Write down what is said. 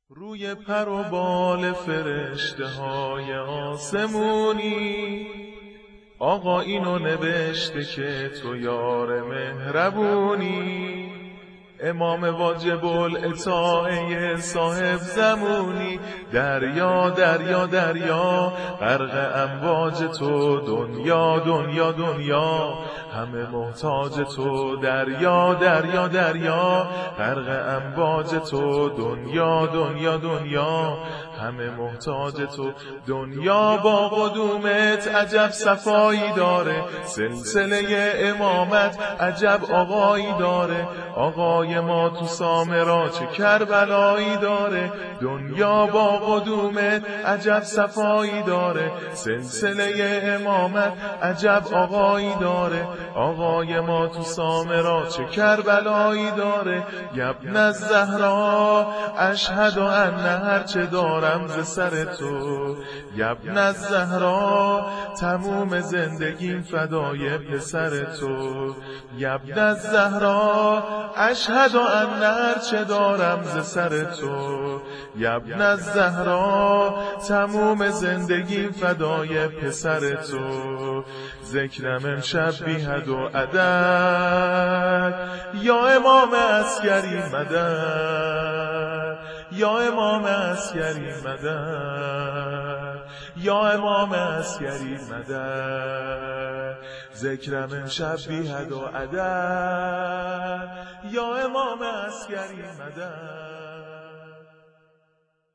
روی پر و بال فرشته های آسمونی آقا اینو نوشته که تو یار مهربونی، امام واجب الاطاعه صاحب زمونی. دریا دریا دریا غرق امواج تو، دنیا دنیا دنیا همه محتاج تو. دریا دریا دریا غرق امواج تو، دنیا دنیا دنیا همه محتاج تو. دنیا با قدومت عجب صفایی داره، سلسله امامت عجب آقایی داره. آقای ما تو سامرا چه کربلایی داره، دنیا با قدومت عجب صفایی داره، سلسله امامت عجب آقایی داره. آقای ما تو سامرا چه کربلایی داره. یبن الزهرا اشهد ان هرچه دارم ز سر تو، یبن الزهرا تموم زندگیم فدای پسر تو. یبن الزهرا اشهد ان هرچه دارم ز سر تو، یبن الزهرا تموم زندگیم فدای پسر تو. ذکرم امشب بی حد و عدد، یا امام عسکری مدد، یا امام عسکری مدد، یا امام عسکری مدد. ذکرم امشب بی حد و عدد، یا امام عسکری مدد.